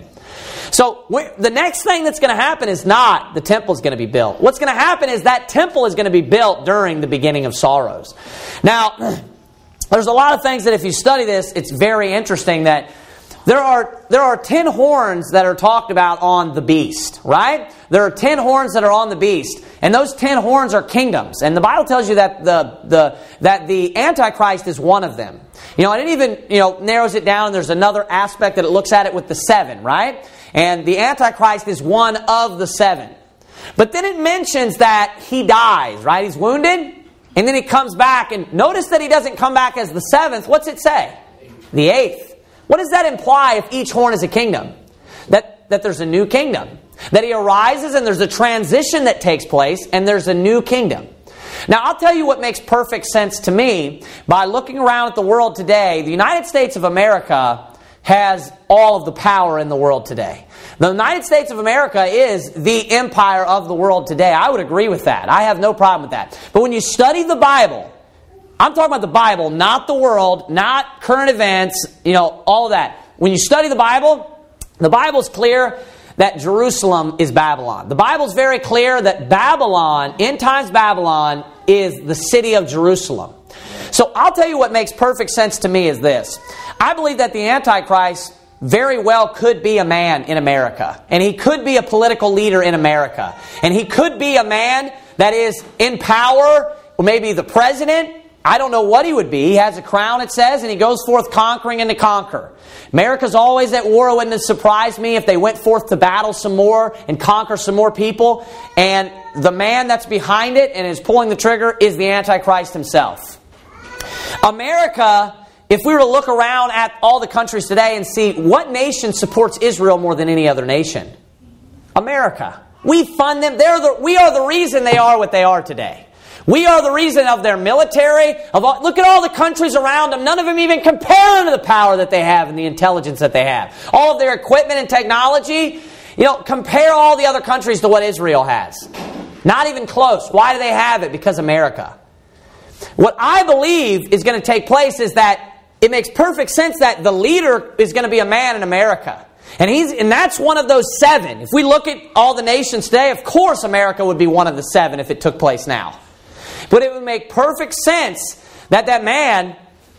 So the next thing that's going to happen is not the temple is going to be built. What's going to happen is that temple is going to be built during the beginning of sorrows. Now, there's a lot of things that if you study this, it's very interesting that There are, there are ten horns that are talked about on the beast, right? There are ten horns that are on the beast. And those ten horns are kingdoms. And the Bible tells you that the, the, that the Antichrist is one of them. You know, and it even, you know, narrows it down. There's another aspect that it looks at it with the seven, right? And the Antichrist is one of the seven. But then it mentions that he dies, right? He's wounded. And then he comes back. And notice that he doesn't come back as the seventh. What's it say? The eighth. What does that imply if each horn is a kingdom? That, that there's a new kingdom. That he arises and there's a transition that takes place and there's a new kingdom. Now, I'll tell you what makes perfect sense to me. By looking around at the world today, the United States of America has all of the power in the world today. The United States of America is the empire of the world today. I would agree with that. I have no problem with that. But when you study the Bible, I'm talking about the Bible, not the world, not current events, you know, all of that. When you study the Bible, the Bible's clear that Jerusalem is Babylon. The Bible's very clear that Babylon, end times Babylon, is the city of Jerusalem. So I'll tell you what makes perfect sense to me is this. I believe that the Antichrist very well could be a man in America. And he could be a political leader in America. And he could be a man that is in power, or maybe the president. I don't know what he would be. He has a crown, it says, and he goes forth conquering and to conquer. America's always at war. It wouldn't have surprised me if they went forth to battle some more and conquer some more people. And the man that's behind it and is pulling the trigger is the Antichrist himself. America, if we were to look around at all the countries today and see what nation supports Israel more than any other nation? America. We fund them. They're the, we are the reason they are what they are today. We are the reason of their military. Of all, look at all the countries around them. None of them even compare to the power that they have and the intelligence that they have. All of their equipment and technology. You know, compare all the other countries to what Israel has. Not even close. Why do they have it? Because America. What I believe is going to take place is that it makes perfect sense that the leader is going to be a man in America. And he's and that's one of those seven. If we look at all the nations today, of course America would be one of the seven if it took place now. But it would make perfect sense that that man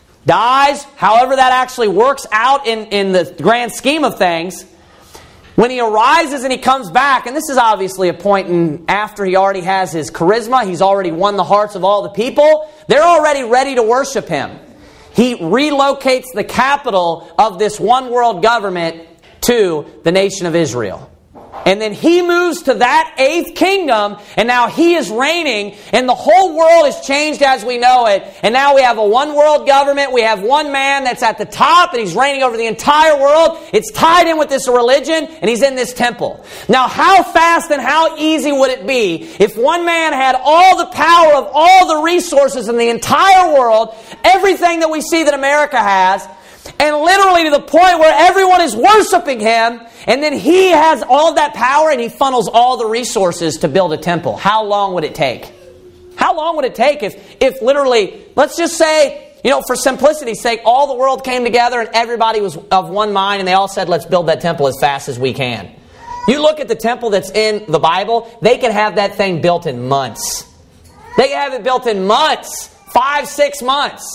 dies, however that actually works out in, in the grand scheme of things. When he arises and he comes back, and this is obviously a point in after he already has his charisma, he's already won the hearts of all the people, they're already ready to worship him. He relocates the capital of this one world government to the nation of Israel. And then he moves to that eighth kingdom, and now he is reigning, and the whole world is changed as we know it. And now we have a one world government, we have one man that's at the top, and he's reigning over the entire world. It's tied in with this religion, and he's in this temple. Now how fast and how easy would it be if one man had all the power of all the resources in the entire world, everything that we see that America has, and literally to the point where everyone is worshiping him, and then he has all that power and he funnels all the resources to build a temple. How long would it take? How long would it take if, if literally, let's just say, you know, for simplicity's sake, all the world came together and everybody was of one mind and they all said, let's build that temple as fast as we can. You look at the temple that's in the Bible, they can have that thing built in months. They can have it built in months, five, six months.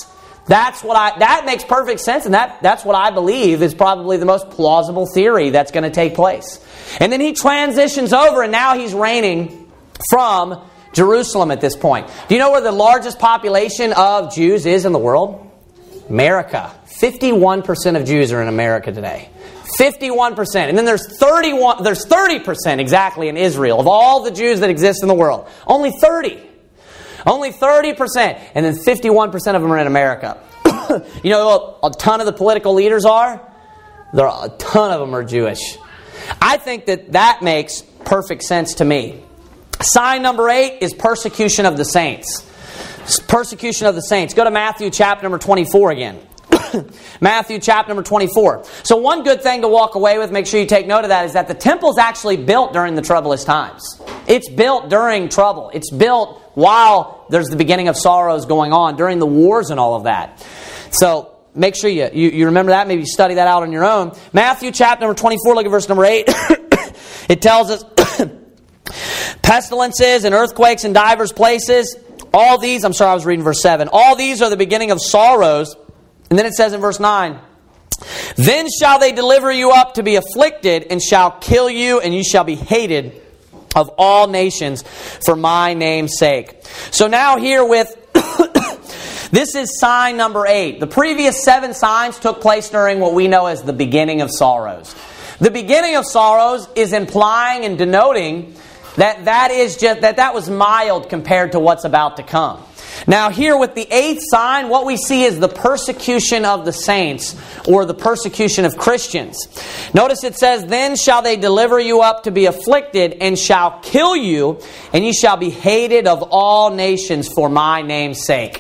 That's what I, that makes perfect sense, and that, that's what I believe is probably the most plausible theory that's going to take place. And then he transitions over, and now he's reigning from Jerusalem at this point. Do you know where the largest population of Jews is in the world? America. fifty-one percent of Jews are in America today. fifty-one percent. And then there's thirty-one, there's thirty percent exactly in Israel of all the Jews that exist in the world. Only thirty. Only thirty percent. And then fifty-one percent of them are in America. You know what a ton of the political leaders are? There are a ton of them are Jewish. I think that that makes perfect sense to me. Sign number eight is persecution of the saints. Persecution of the saints. Go to Matthew chapter number twenty-four again. Matthew chapter number twenty-four. So one good thing to walk away with, make sure you take note of that, is that the temple's actually built during the troublous times. It's built during trouble. It's built while there's the beginning of sorrows going on, during the wars and all of that. So make sure you, you, you remember that. Maybe you study that out on your own. Matthew chapter number twenty-four, look at verse number eight. It tells us, pestilences and earthquakes in divers places. All these, I'm sorry, I was reading verse seven. All these are the beginning of sorrows. And then it says in verse nine, then shall they deliver you up to be afflicted, and shall kill you, and you shall be hated of all nations for my name's sake. So now here with, this is sign number eight. The previous seven signs took place during what we know as the beginning of sorrows. The beginning of sorrows is implying and denoting that that is just that that was mild compared to what's about to come. Now here with the eighth sign, what we see is the persecution of the saints, or the persecution of Christians. Notice it says, then shall they deliver you up to be afflicted, and shall kill you, and ye shall be hated of all nations for my name's sake.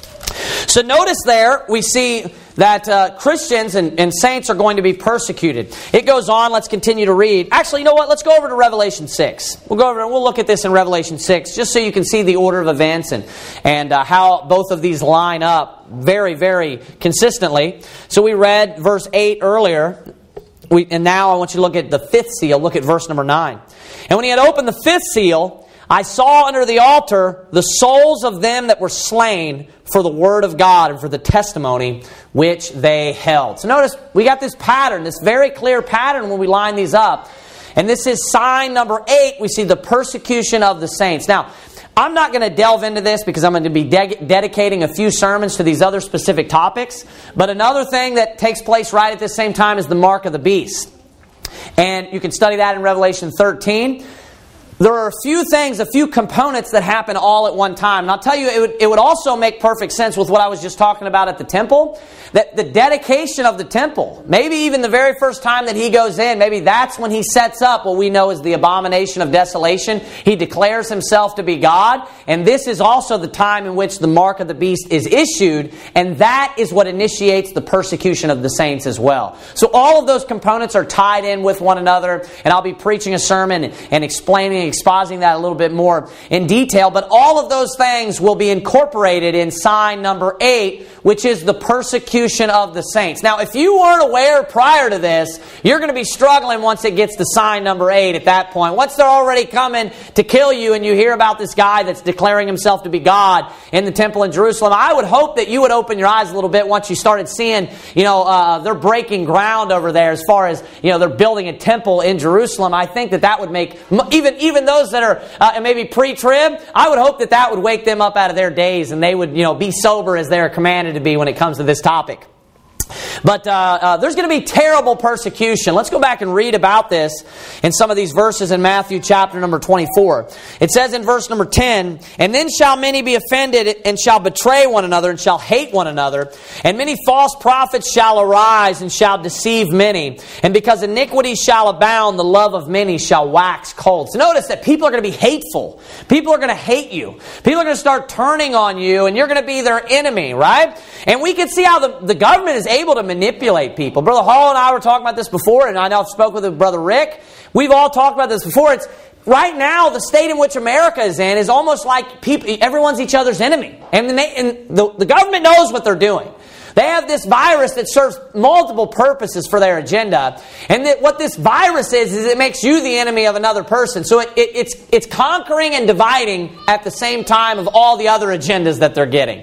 So notice there, we see that uh, Christians and, and saints are going to be persecuted. It goes on. Let's continue to read. Actually, you know what? Let's go over to Revelation six. We'll go over and we'll look at this in Revelation six, just so you can see the order of events and, and uh, how both of these line up very, very consistently. So we read verse eight earlier. We, and now I want you to look at the fifth seal. Look at verse number nine. And when he had opened the fifth seal, I saw under the altar the souls of them that were slain for the word of God and for the testimony which they held. So notice, we got this pattern, this very clear pattern when we line these up. And this is sign number eight. We see the persecution of the saints. Now, I'm not going to delve into this because I'm going to be de- dedicating a few sermons to these other specific topics. But another thing that takes place right at the same time is the mark of the beast. And you can study that in Revelation thirteen. There are a few things, a few components that happen all at one time. And I'll tell you, it would, it would also make perfect sense with what I was just talking about at the temple. That the dedication of the temple, maybe even the very first time that he goes in, maybe that's when he sets up what we know as the abomination of desolation. He declares himself to be God. And this is also the time in which the mark of the beast is issued. And that is what initiates the persecution of the saints as well. So all of those components are tied in with one another. And I'll be preaching a sermon and explaining expositing that a little bit more in detail. But all of those things will be incorporated in sign number eight, which is the persecution of the saints. Now, if you weren't aware prior to this, you're going to be struggling once it gets to sign number eight at that point. Once they're already coming to kill you and you hear about this guy that's declaring himself to be God in the temple in Jerusalem, I would hope that you would open your eyes a little bit once you started seeing, you know, uh, they're breaking ground over there as far as, you know, they're building a temple in Jerusalem. I think that that would make, even, even those that are uh, maybe pre-trib, I would hope that that would wake them up out of their daze and they would, you know, be sober as they're commanded to be when it comes to this topic. But uh, uh, there's going to be terrible persecution. Let's go back and read about this in some of these verses in Matthew chapter number twenty-four. It says in verse number ten, and then shall many be offended and shall betray one another and shall hate one another. And many false prophets shall arise and shall deceive many. And because iniquity shall abound, the love of many shall wax cold. So notice that people are going to be hateful. People are going to hate you. People are going to start turning on you and you're going to be their enemy, right? And we can see how the, the government is able to manipulate people. Brother Hall and I were talking about this before, and I know I've spoken with Brother Rick. We've all talked about this before. It's right now, the state in which America is in is almost like people, everyone's each other's enemy. And, they, and the, the government knows what they're doing. They have this virus that serves multiple purposes for their agenda. And that what this virus is, is it makes you the enemy of another person. So it, it, it's, it's conquering and dividing at the same time of all the other agendas that they're getting.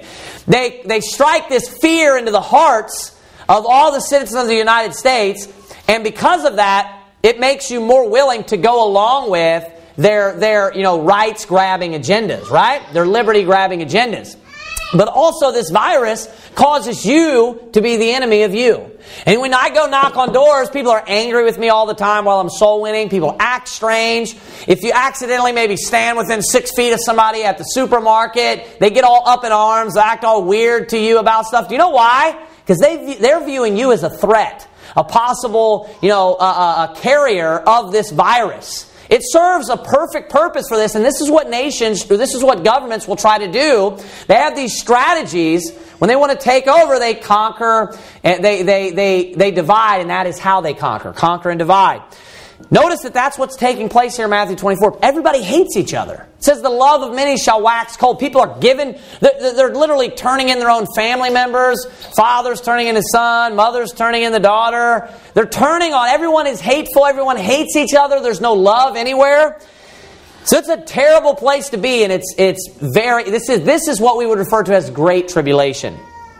They, they strike this fear into the hearts of all the citizens of the United States, and because of that, it makes you more willing to go along with their, their you know, rights-grabbing agendas, right? Their liberty-grabbing agendas. But also this virus causes you to be the enemy of you. And when I go knock on doors, people are angry with me all the time while I'm soul winning. People act strange. If you accidentally maybe stand within six feet of somebody at the supermarket, they get all up in arms, act all weird to you about stuff. Do you know why? Because they, they're viewing you as a threat, a possible, you know, a, a carrier of this virus. It serves a perfect purpose for this, and this is what nations, or this is what governments will try to do. They have these strategies. When they want to take over, they conquer, and they, they, they, they divide, and that is how they conquer. Conquer and divide. Notice that that's what's taking place here in Matthew twenty-four. Everybody hates each other. It says the love of many shall wax cold. People are given, they're, they're literally turning in their own family members. Fathers turning into son, mothers turning into daughter. They're turning on, everyone is hateful, everyone hates each other, there's no love anywhere. So it's a terrible place to be, and it's it's very, this is this is what we would refer to as great tribulation.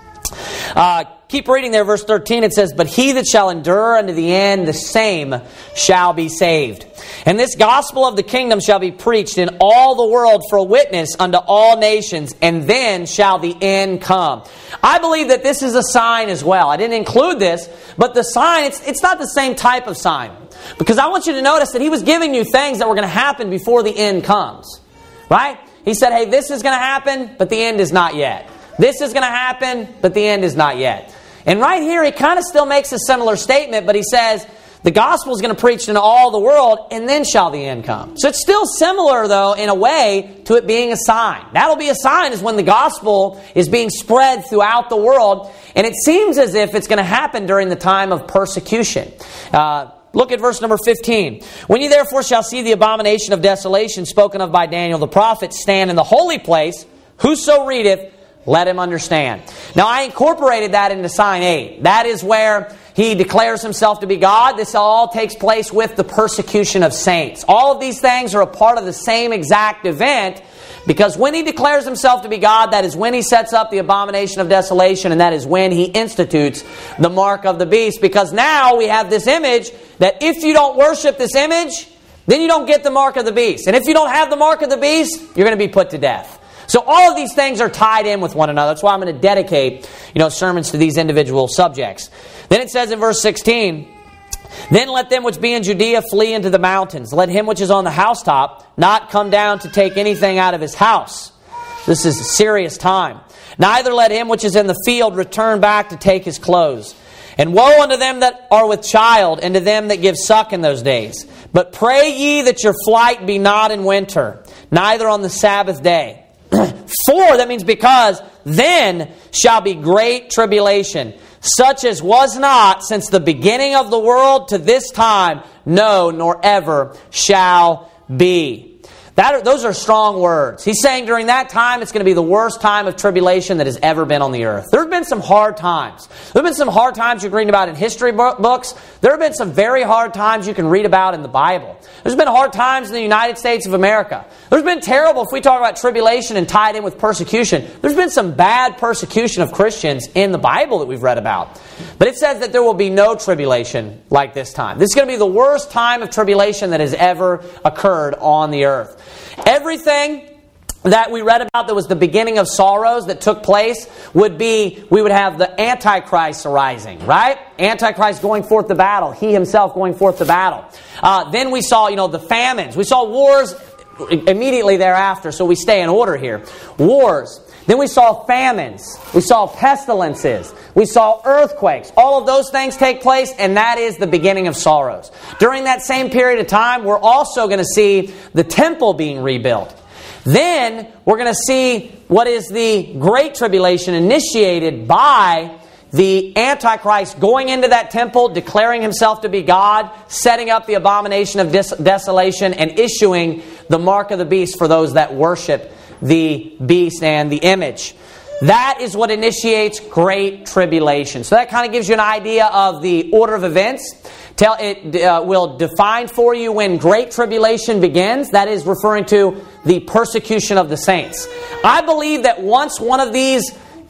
Uh, keep reading there, verse thirteen. It says, "But he that shall endure unto the end, the same shall be saved. And this gospel of the kingdom shall be preached in all the world for a witness unto all nations, and then shall the end come." I believe that this is a sign as well. I didn't include this, but the sign, it's, it's not the same type of sign. Because I want you to notice that he was giving you things that were going to happen before the end comes. Right? He said, hey, this is going to happen, but the end is not yet. This is going to happen, but the end is not yet. And right here, he kind of still makes a similar statement, but he says, the gospel is going to preach in all the world, and then shall the end come. So it's still similar, though, in a way, to it being a sign. That'll be a sign is when the gospel is being spread throughout the world, and it seems as if it's going to happen during the time of persecution. Uh, look at verse number fifteen. "When ye therefore shall see the abomination of desolation spoken of by Daniel the prophet stand in the holy place, whoso readeth, let him understand." Now, I incorporated that into sign eight. That is where he declares himself to be God. This all takes place with the persecution of saints. All of these things are a part of the same exact event, because when he declares himself to be God, that is when he sets up the abomination of desolation, and that is when he institutes the mark of the beast. Because now we have this image that if you don't worship this image, then you don't get the mark of the beast. And if you don't have the mark of the beast, you're going to be put to death. So all of these things are tied in with one another. That's why I'm going to dedicate, you know, sermons to these individual subjects. Then it says in verse sixteen, "Then let them which be in Judea flee into the mountains. Let him which is on the housetop not come down to take anything out of his house." This is a serious time. "Neither let him which is in the field return back to take his clothes. And woe unto them that are with child, and to them that give suck in those days. But pray ye that your flight be not in winter, neither on the Sabbath day. For," that means because, "then shall be great tribulation, such as was not since the beginning of the world to this time, no, nor ever shall be." That, those are strong words. He's saying during that time, it's going to be the worst time of tribulation that has ever been on the earth. There have been some hard times. There have been some hard times you can read about in history books. There have been some very hard times you can read about in the Bible. There's been hard times in the United States of America. There's been terrible, if we talk about tribulation and tied in with persecution, there's been some bad persecution of Christians in the Bible that we've read about. But it says that there will be no tribulation like this time. This is going to be the worst time of tribulation that has ever occurred on the earth. Everything that we read about that was the beginning of sorrows that took place would be, we would have the Antichrist arising, right? Antichrist going forth to battle. He himself going forth to battle. Uh, then we saw, you know, the famines. We saw wars immediately thereafter, so we stay in order here. Wars. Then we saw famines. We saw pestilences. We saw earthquakes. All of those things take place, and that is the beginning of sorrows. During that same period of time, we're also going to see the temple being rebuilt. Then we're going to see what is the Great Tribulation initiated by the Antichrist going into that temple, declaring himself to be God, setting up the abomination of des- desolation, and issuing the mark of the beast for those that worship the beast and the image. That is what initiates Great Tribulation. So that kind of gives you an idea of the order of events. Tell it uh, will define for you when Great Tribulation begins. That is referring to the persecution of the saints. I believe that once one of these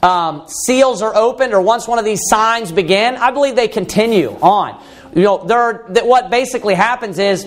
um, seals are opened, or once one of these signs begin, I believe they continue on. You know, there, that what basically happens is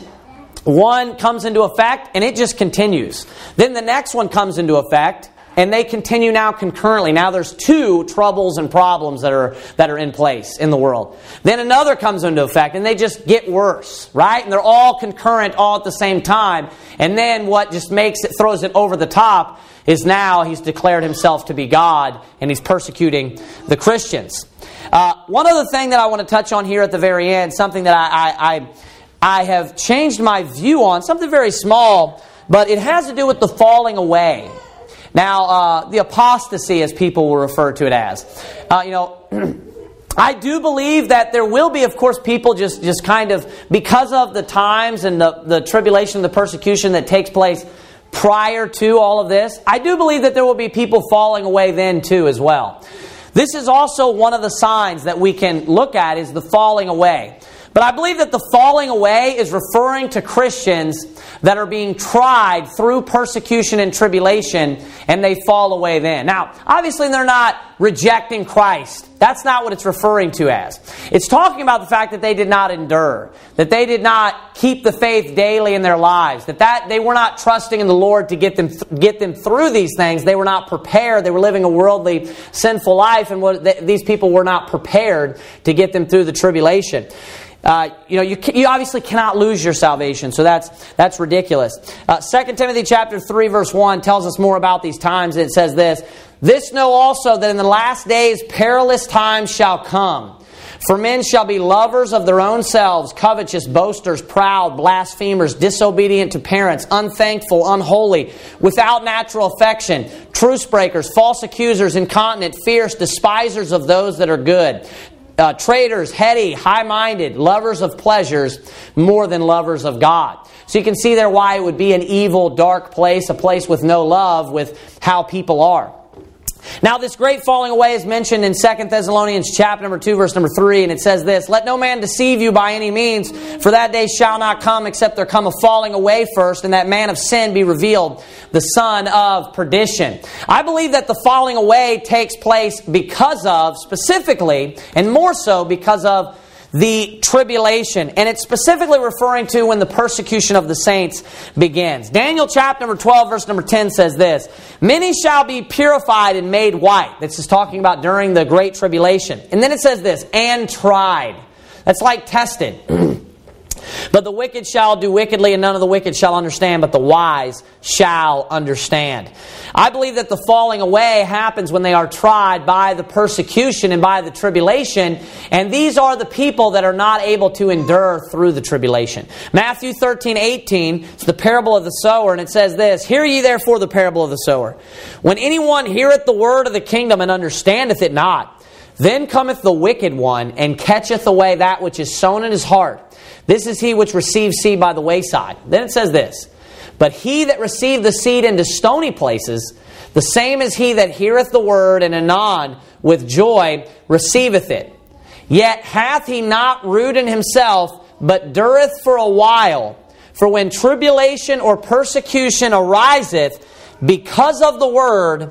one comes into effect and it just continues. Then the next one comes into effect and they continue now concurrently. Now there's two troubles and problems that are that are in place in the world. Then another comes into effect and they just get worse, right? And they're all concurrent all at the same time. And then what just makes it, throws it over the top, is now he's declared himself to be God and he's persecuting the Christians. Uh, one other thing that I want to touch on here at the very end, something that I, I, I, I have changed my view on, something very small, but it has to do with the falling away. Now, uh, the apostasy, as people will refer to it as. Uh, you know, I do believe that there will be, of course, people just, just kind of, because of the times and the, the tribulation, the persecution that takes place prior to all of this, I do believe that there will be people falling away then too as well. This is also one of the signs that we can look at, is the falling away. But I believe that the falling away is referring to Christians that are being tried through persecution and tribulation, and they fall away then. Now, obviously they're not rejecting Christ. That's not what it's referring to as. It's talking about the fact that they did not endure, that they did not keep the faith daily in their lives, that, that they were not trusting in the Lord to get them th- get them through these things. They were not prepared. They were living a worldly, sinful life, and what, th- these people were not prepared to get them through the tribulation. Uh, you know, you, you obviously cannot lose your salvation, so that's that's ridiculous. Uh, Second Timothy chapter three, verse one tells us more about these times. It says this: "This know also that in the last days perilous times shall come. For men shall be lovers of their own selves, covetous, boasters, proud, blasphemers, disobedient to parents, unthankful, unholy, without natural affection, truce breakers, false accusers, incontinent, fierce, despisers of those that are good. Uh, traitors, heady, high-minded, lovers of pleasures more than lovers of God." So you can see there why it would be an evil, dark place, a place with no love, with how people are. Now, this great falling away is mentioned in Second Thessalonians chapter number two, verse number three, and it says this: "Let no man deceive you by any means, for that day shall not come except there come a falling away first, and that man of sin be revealed, the son of perdition." I believe that the falling away takes place because of, specifically, and more so because of the tribulation. And it's specifically referring to when the persecution of the saints begins. Daniel chapter number twelve, verse number ten says this: "Many shall be purified and made white." This is talking about during the great tribulation. And then it says this: "And tried." That's like tested. "But the wicked shall do wickedly, and none of the wicked shall understand, but the wise shall understand." I believe that the falling away happens when they are tried by the persecution and by the tribulation, and these are the people that are not able to endure through the tribulation. Matthew thirteen eighteen, it's the parable of the sower, and it says this: "Hear ye therefore the parable of the sower. When anyone heareth the word of the kingdom and understandeth it not, then cometh the wicked one, and catcheth away that which is sown in his heart. This is he which receives seed by the wayside." Then it says this: "But he that received the seed into stony places, the same is he that heareth the word, and anon with joy receiveth it. Yet hath he not root in himself, but dureth for a while. For when tribulation or persecution ariseth because of the word,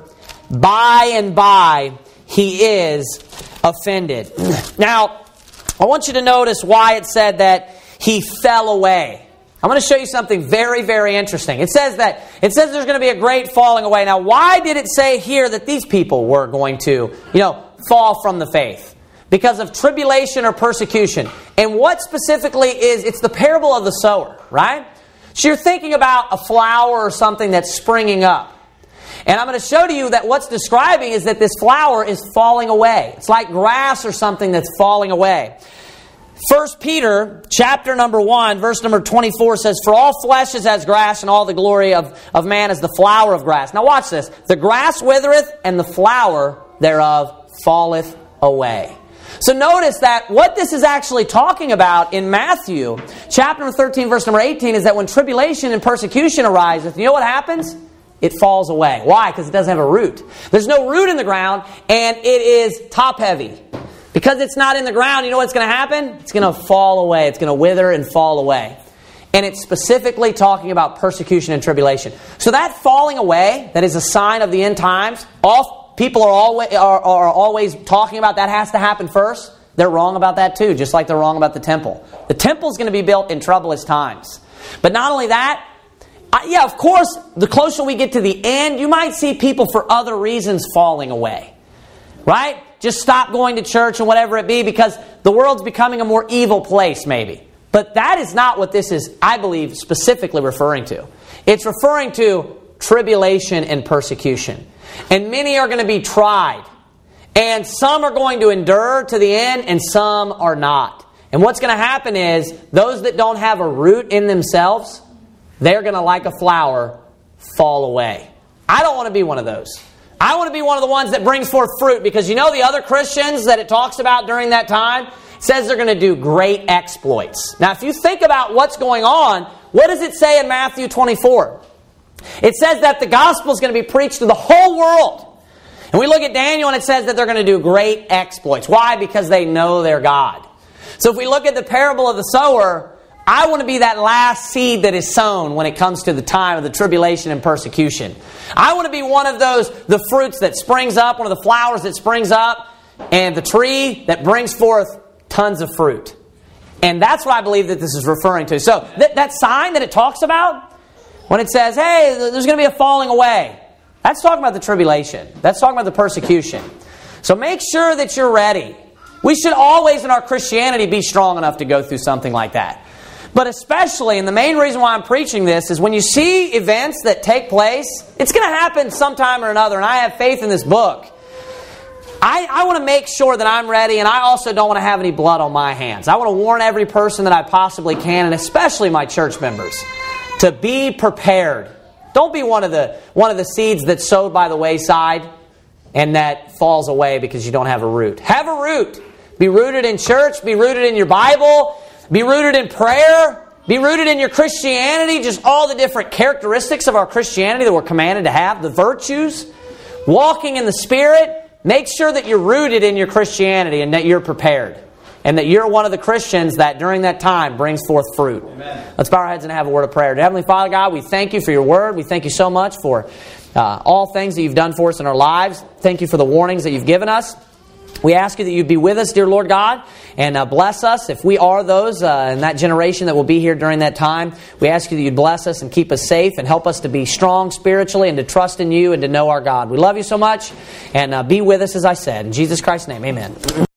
by and by he is offended." Now, I want you to notice why it said that he fell away. I'm going to show you something very, very interesting. It says that it says there's going to be a great falling away. Now, why did it say here that these people were going to, you know, fall from the faith? Because of tribulation or persecution. And what specifically is, it's the parable of the sower, right? So you're thinking about a flower or something that's springing up. And I'm going to show to you that what's describing is that this flower is falling away. It's like grass or something that's falling away. First Peter chapter number one, verse number twenty-four says, "For all flesh is as grass, and all the glory of, of man is the flower of grass." Now watch this. "The grass withereth, and the flower thereof falleth away." So notice that what this is actually talking about in Matthew chapter thirteen, verse number eighteen, is that when tribulation and persecution arises, you know what happens? It falls away. Why? Because it doesn't have a root. There's no root in the ground, and it is top heavy. Because it's not in the ground, you know what's going to happen? It's going to fall away. It's going to wither and fall away. And it's specifically talking about persecution and tribulation. So that falling away, that is a sign of the end times, all people are always, are, are always talking about that has to happen first. They're wrong about that too, just like they're wrong about the temple. The temple's going to be built in troublous times. But not only that, I, yeah, of course, the closer we get to the end, you might see people for other reasons falling away. Right? Just stop going to church and whatever it be because the world's becoming a more evil place maybe. But that is not what this is, I believe, specifically referring to. It's referring to tribulation and persecution. And many are going to be tried. And some are going to endure to the end and some are not. And what's going to happen is those that don't have a root in themselves, they're going to, like a flower, fall away. I don't want to be one of those. I want to be one of the ones that brings forth fruit because you know the other Christians that it talks about during that time? It says they're going to do great exploits. Now, if you think about what's going on, what does it say in Matthew twenty-four? It says that the gospel is going to be preached to the whole world. And we look at Daniel and it says that they're going to do great exploits. Why? Because they know their God. So if we look at the parable of the sower, I want to be that last seed that is sown when it comes to the time of the tribulation and persecution. I want to be one of those, the fruits that springs up, one of the flowers that springs up, and the tree that brings forth tons of fruit. And that's what I believe that this is referring to. So th- that sign that it talks about, when it says, hey, there's going to be a falling away, that's talking about the tribulation. That's talking about the persecution. So make sure that you're ready. We should always in our Christianity be strong enough to go through something like that. But especially, and the main reason why I'm preaching this is when you see events that take place, it's going to happen sometime or another, and I have faith in this book. I, I want to make sure that I'm ready, and I also don't want to have any blood on my hands. I want to warn every person that I possibly can, and especially my church members, to be prepared. Don't be one of the one of the seeds that's sowed by the wayside and that falls away because you don't have a root. Have a root. Be rooted in church. Be rooted in your Bible. Be rooted in prayer. Be rooted in your Christianity. Just all the different characteristics of our Christianity that we're commanded to have. The virtues. Walking in the Spirit. Make sure that you're rooted in your Christianity and that you're prepared. And that you're one of the Christians that during that time brings forth fruit. Amen. Let's bow our heads and have a word of prayer. Heavenly Father God, we thank you for your word. We thank you so much for uh, all things that you've done for us in our lives. Thank you for the warnings that you've given us. We ask you that you be with us, dear Lord God, and uh, bless us. If we are those uh, in that generation that will be here during that time, we ask you that you'd bless us and keep us safe and help us to be strong spiritually and to trust in you and to know our God. We love you so much, and uh, be with us, as I said. In Jesus Christ's name, amen.